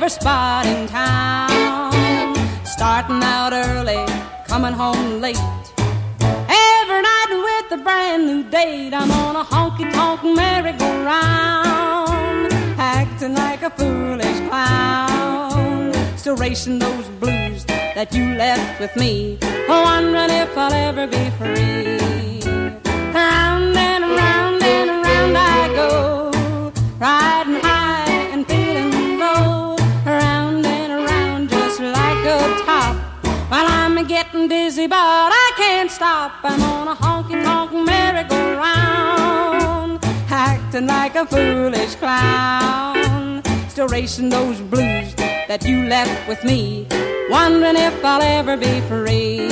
favorite spot in town. Starting out early, coming home late. Every night with a brand new date. I'm on a honky-tonk merry-go-round, acting like a foolish clown. Still racing those blues that you left with me, wondering if I'll ever be free. Round and around I go, riding high and feeling low. Round and around just like a top, while I'm getting dizzy but I can't stop. I'm on a honky-tonk merry-go-round, acting like a foolish clown. Still racing those blues that you left with me, wondering if I'll ever be free.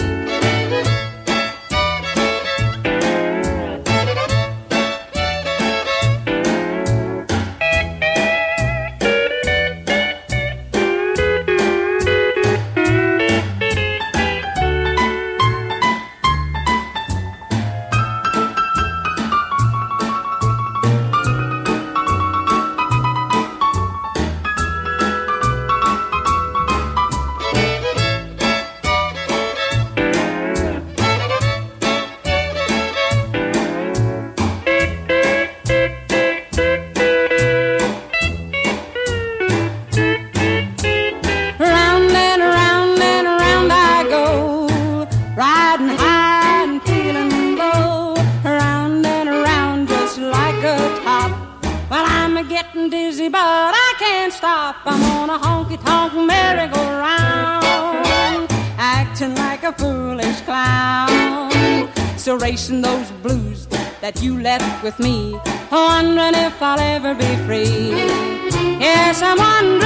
Getting dizzy, but I can't stop. I'm on a honky-tonk merry-go-round, acting like a foolish clown. Still racing those blues that you left with me, wondering if I'll ever be free. Yes, I'm wondering